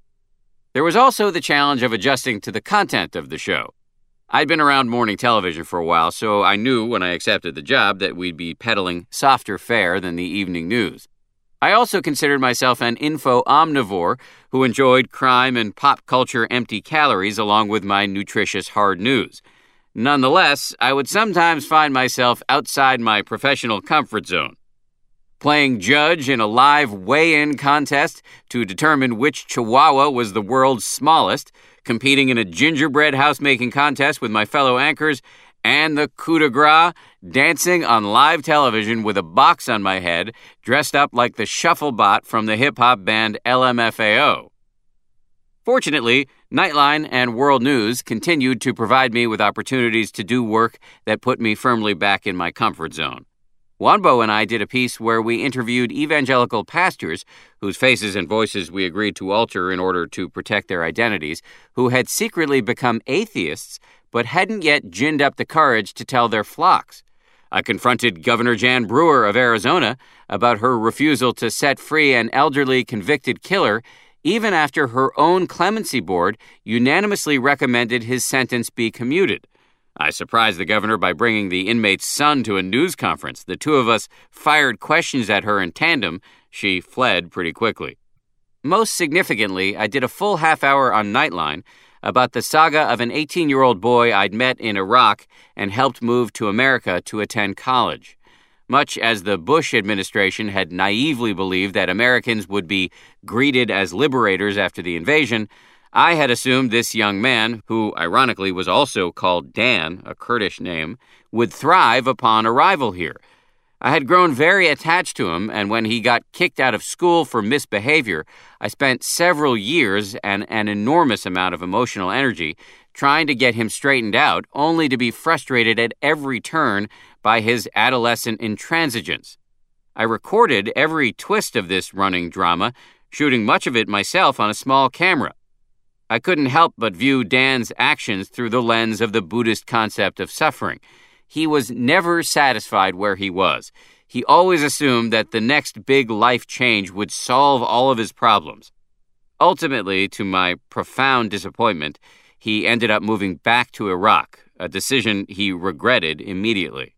There was also the challenge of adjusting to the content of the show. I'd been around morning television for a while, so I knew when I accepted the job that we'd be peddling softer fare than the evening news. I also considered myself an info omnivore who enjoyed crime and pop culture empty calories along with my nutritious hard news. Nonetheless, I would sometimes find myself outside my professional comfort zone. Playing judge in a live weigh-in contest to determine which chihuahua was the world's smallest, competing in a gingerbread housemaking contest with my fellow anchors, and the coup de grace, dancing on live television with a box on my head, dressed up like the shufflebot from the hip-hop band L M F A O. Fortunately, Nightline and World News continued to provide me with opportunities to do work that put me firmly back in my comfort zone. Wanbo and I did a piece where we interviewed evangelical pastors, whose faces and voices we agreed to alter in order to protect their identities, who had secretly become atheists but hadn't yet ginned up the courage to tell their flocks. I confronted Governor Jan Brewer of Arizona about her refusal to set free an elderly convicted killer, even after her own clemency board unanimously recommended his sentence be commuted. I surprised the governor by bringing the inmate's son to a news conference. The two of us fired questions at her in tandem. She fled pretty quickly. Most significantly, I did a full half hour on Nightline about the saga of an eighteen-year-old boy I'd met in Iraq and helped move to America to attend college. Much as the Bush administration had naively believed that Americans would be greeted as liberators after the invasion, I had assumed this young man, who ironically was also called Dan, a Kurdish name, would thrive upon arrival here. I had grown very attached to him, and when he got kicked out of school for misbehavior, I spent several years and an enormous amount of emotional energy trying to get him straightened out, only to be frustrated at every turn by his adolescent intransigence. I recorded every twist of this running drama, shooting much of it myself on a small camera. I couldn't help but view Dan's actions through the lens of the Buddhist concept of suffering. He was never satisfied where he was. He always assumed that the next big life change would solve all of his problems. Ultimately, to my profound disappointment, he ended up moving back to Iraq, a decision he regretted immediately.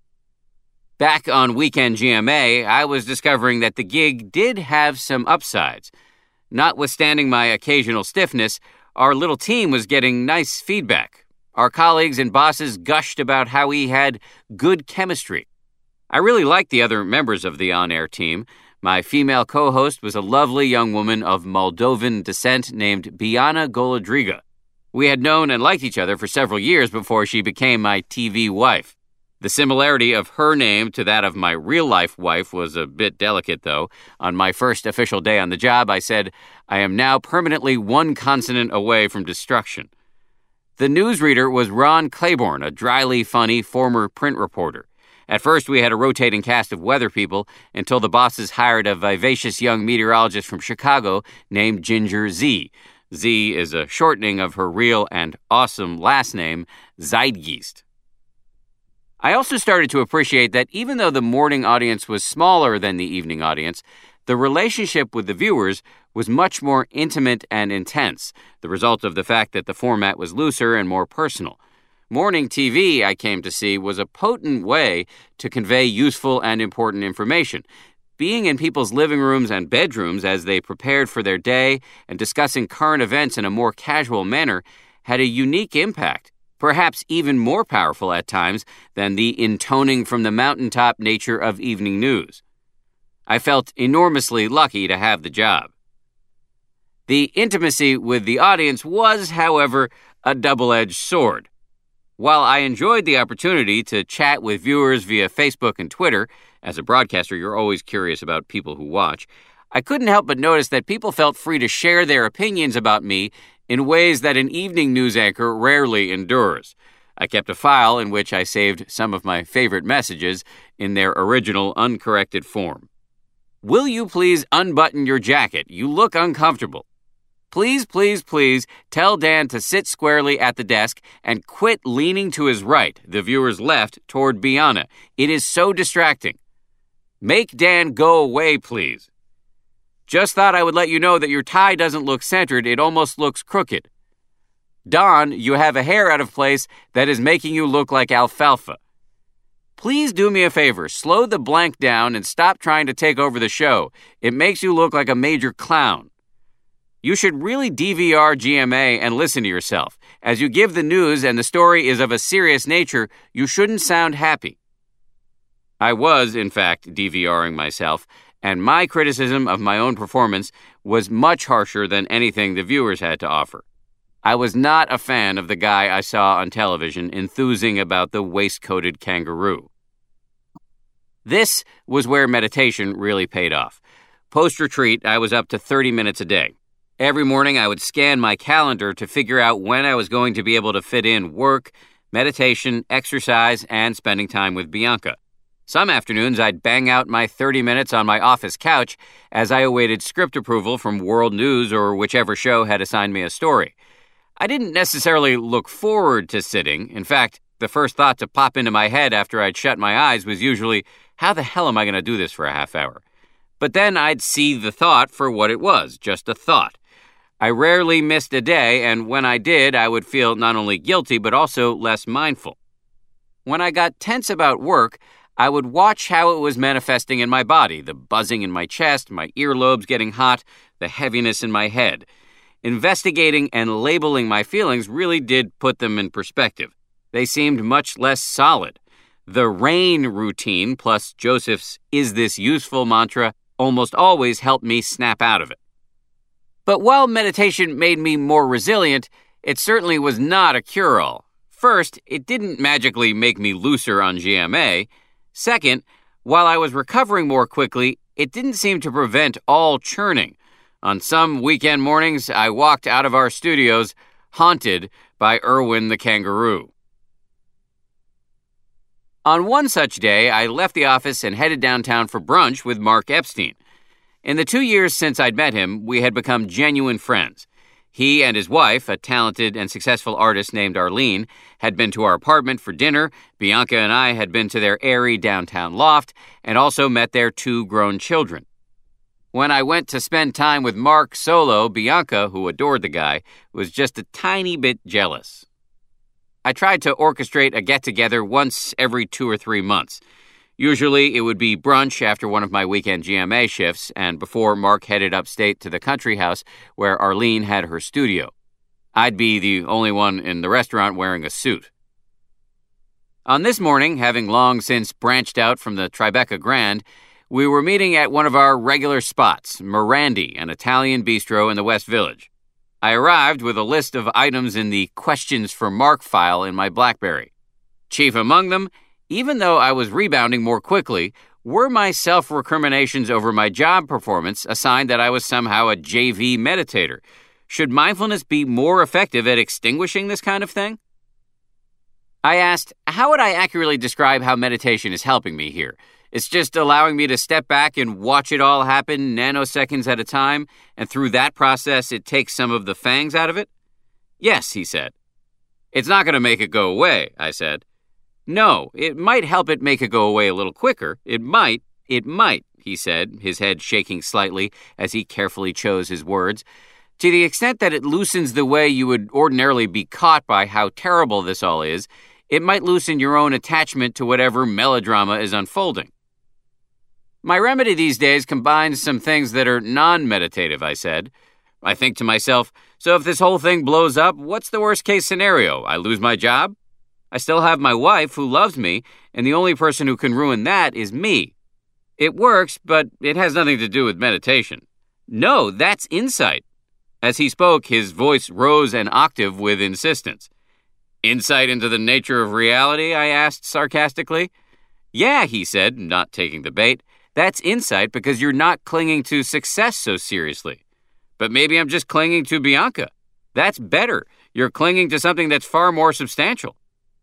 Back on Weekend G M A, I was discovering that the gig did have some upsides. Notwithstanding my occasional stiffness, our little team was getting nice feedback. Our colleagues and bosses gushed about how we had good chemistry. I really liked the other members of the on-air team. My female co-host was a lovely young woman of Moldovan descent named Biana Golodriga. We had known and liked each other for several years before she became my T V wife. The similarity of her name to that of my real-life wife was a bit delicate, though. On my first official day on the job, I said, "I am now permanently one consonant away from destruction." The newsreader was Ron Claiborne, a dryly funny former print reporter. At first, we had a rotating cast of weather people until the bosses hired a vivacious young meteorologist from Chicago named Ginger Z. Z is a shortening of her real and awesome last name, Zeitgeist. I also started to appreciate that even though the morning audience was smaller than the evening audience, the relationship with the viewers was much more intimate and intense, the result of the fact that the format was looser and more personal. Morning T V, I came to see, was a potent way to convey useful and important information. Being in people's living rooms and bedrooms as they prepared for their day and discussing current events in a more casual manner had a unique impact, perhaps even more powerful at times than the intoning from the mountaintop nature of evening news. I felt enormously lucky to have the job. The intimacy with the audience was, however, a double-edged sword. While I enjoyed the opportunity to chat with viewers via Facebook and Twitter, as a broadcaster you're always curious about people who watch, I couldn't help but notice that people felt free to share their opinions about me in ways that an evening news anchor rarely endures. I kept a file in which I saved some of my favorite messages in their original uncorrected form. Will you please unbutton your jacket? You look uncomfortable. Please, please, please tell Dan to sit squarely at the desk and quit leaning to his right, the viewer's left, toward Bianna. It is so distracting. Make Dan go away, please. Just thought I would let you know that your tie doesn't look centered, it almost looks crooked. Don, you have a hair out of place that is making you look like alfalfa. Please do me a favor, slow the blank down and stop trying to take over the show. It makes you look like a major clown. You should really D V R G M A and listen to yourself. As you give the news and the story is of a serious nature, you shouldn't sound happy. I was, in fact, DVRing myself, and my criticism of my own performance was much harsher than anything the viewers had to offer. I was not a fan of the guy I saw on television enthusing about the waistcoated kangaroo. This was where meditation really paid off. Post-retreat, I was up to thirty minutes a day. Every morning, I would scan my calendar to figure out when I was going to be able to fit in work, meditation, exercise, and spending time with Bianca. Some afternoons, I'd bang out my thirty minutes on my office couch as I awaited script approval from World News or whichever show had assigned me a story. I didn't necessarily look forward to sitting. In fact, the first thought to pop into my head after I'd shut my eyes was usually, how the hell am I going to do this for a half hour? But then I'd see the thought for what it was, just a thought. I rarely missed a day, and when I did, I would feel not only guilty, but also less mindful. When I got tense about work, I would watch how it was manifesting in my body, the buzzing in my chest, my earlobes getting hot, the heaviness in my head. Investigating and labeling my feelings really did put them in perspective. They seemed much less solid. The RAIN routine plus Joseph's "is this useful" mantra almost always helped me snap out of it. But while meditation made me more resilient, it certainly was not a cure-all. First, it didn't magically make me looser on G M A. Second, while I was recovering more quickly, it didn't seem to prevent all churning. On some weekend mornings, I walked out of our studios haunted by Erwin the kangaroo. On one such day, I left the office and headed downtown for brunch with Mark Epstein. In the two years since I'd met him, we had become genuine friends. He and his wife, a talented and successful artist named Arlene, had been to our apartment for dinner. Bianca and I had been to their airy downtown loft and also met their two grown children. When I went to spend time with Mark solo, Bianca, who adored the guy, was just a tiny bit jealous. I tried to orchestrate a get-together once every two or three months. Usually, it would be brunch after one of my weekend G M A shifts and before Mark headed upstate to the country house where Arlene had her studio. I'd be the only one in the restaurant wearing a suit. On this morning, having long since branched out from the Tribeca Grand, we were meeting at one of our regular spots, Morandi, an Italian bistro in the West Village. I arrived with a list of items in the Questions for Mark file in my BlackBerry. Chief among them, even though I was rebounding more quickly, were my self-recriminations over my job performance, a sign that I was somehow a J V meditator. Should mindfulness be more effective at extinguishing this kind of thing? I asked, how would I accurately describe how meditation is helping me here? It's just allowing me to step back and watch it all happen nanoseconds at a time, and through that process, it takes some of the fangs out of it? Yes, he said. It's not going to make it go away, I said. No, it might help it make it go away a little quicker. It might, it might, he said, his head shaking slightly as he carefully chose his words. To the extent that it loosens the way you would ordinarily be caught by how terrible this all is, it might loosen your own attachment to whatever melodrama is unfolding. My remedy these days combines some things that are non-meditative, I said. I think to myself, so if this whole thing blows up, what's the worst-case scenario? I lose my job? I still have my wife who loves me, and the only person who can ruin that is me. It works, but it has nothing to do with meditation. No, that's insight. As he spoke, his voice rose an octave with insistence. Insight into the nature of reality? I asked sarcastically. Yeah, he said, not taking the bait. That's insight because you're not clinging to success so seriously. But maybe I'm just clinging to Bianca. That's better. You're clinging to something that's far more substantial.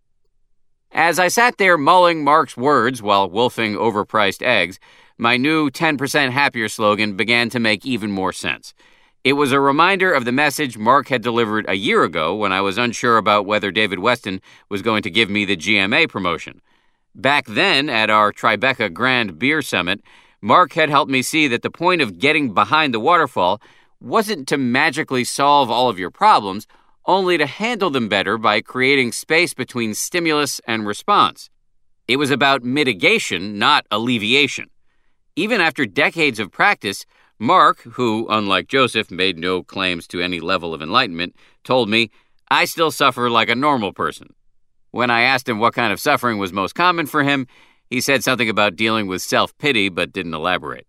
As I sat there mulling Mark's words while wolfing overpriced eggs, my new ten percent happier slogan began to make even more sense. It was a reminder of the message Mark had delivered a year ago when I was unsure about whether David Weston was going to give me the G M A promotion. Back then, at our Tribeca Grand Beer Summit, Mark had helped me see that the point of getting behind the waterfall wasn't to magically solve all of your problems, only to handle them better by creating space between stimulus and response. It was about mitigation, not alleviation. Even after decades of practice, Mark, who, unlike Joseph, made no claims to any level of enlightenment, told me, I still suffer like a normal person. When I asked him what kind of suffering was most common for him, he said something about dealing with self-pity but didn't elaborate.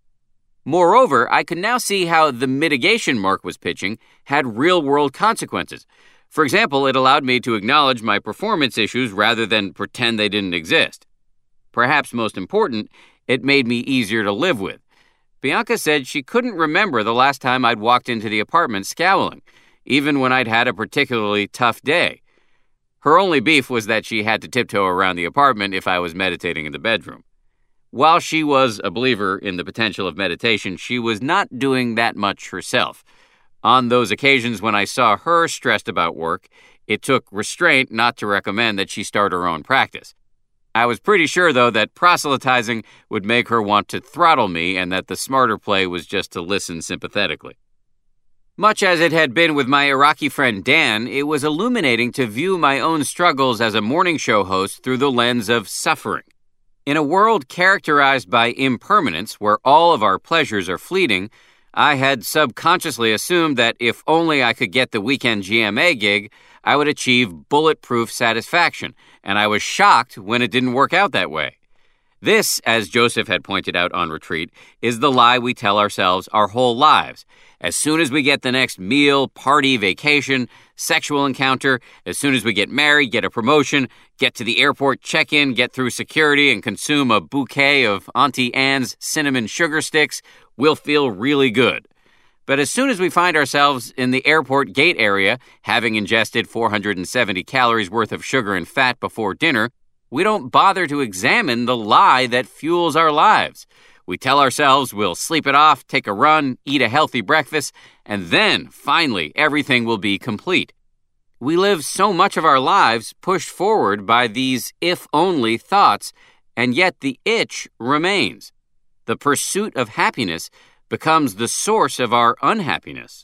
Moreover, I could now see how the mitigation Mark was pitching had real-world consequences. For example, it allowed me to acknowledge my performance issues rather than pretend they didn't exist. Perhaps most important, it made me easier to live with. Bianca said she couldn't remember the last time I'd walked into the apartment scowling, even when I'd had a particularly tough day. Her only beef was that she had to tiptoe around the apartment if I was meditating in the bedroom. While she was a believer in the potential of meditation, she was not doing that much herself. On those occasions when I saw her stressed about work, it took restraint not to recommend that she start her own practice. I was pretty sure, though, that proselytizing would make her want to throttle me and that the smarter play was just to listen sympathetically. Much as it had been with my Iraqi friend Dan, it was illuminating to view my own struggles as a morning show host through the lens of suffering. In a world characterized by impermanence, where all of our pleasures are fleeting, I had subconsciously assumed that if only I could get the weekend G M A gig, I would achieve bulletproof satisfaction, and I was shocked when it didn't work out that way. This, as Joseph had pointed out on retreat, is the lie we tell ourselves our whole lives. As soon as we get the next meal, party, vacation, sexual encounter, as soon as we get married, get a promotion, get to the airport, check in, get through security, and consume a bouquet of Auntie Anne's cinnamon sugar sticks, we'll feel really good. But as soon as we find ourselves in the airport gate area, having ingested four hundred seventy calories worth of sugar and fat before dinner, we don't bother to examine the lie that fuels our lives. We tell ourselves we'll sleep it off, take a run, eat a healthy breakfast, and then, finally, everything will be complete. We live so much of our lives pushed forward by these if-only thoughts, and yet the itch remains. The pursuit of happiness becomes the source of our unhappiness.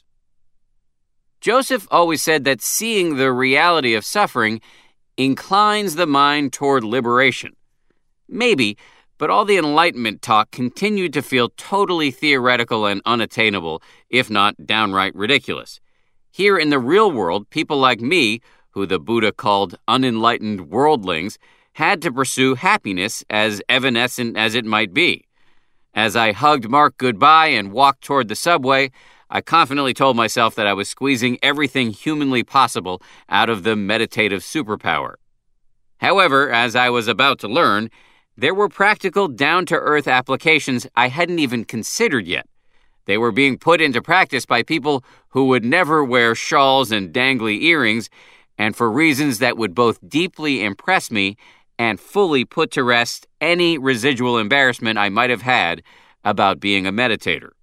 Joseph always said that seeing the reality of suffering inclines the mind toward liberation. Maybe, but all the Enlightenment talk continued to feel totally theoretical and unattainable, if not downright ridiculous. Here in the real world, people like me, who the Buddha called unenlightened worldlings, had to pursue happiness as evanescent as it might be. As I hugged Mark goodbye and walked toward the subway, I confidently told myself that I was squeezing everything humanly possible out of the meditative superpower. However, as I was about to learn, there were practical, down-to-earth applications I hadn't even considered yet. They were being put into practice by people who would never wear shawls and dangly earrings, and for reasons that would both deeply impress me and fully put to rest any residual embarrassment I might have had about being a meditator.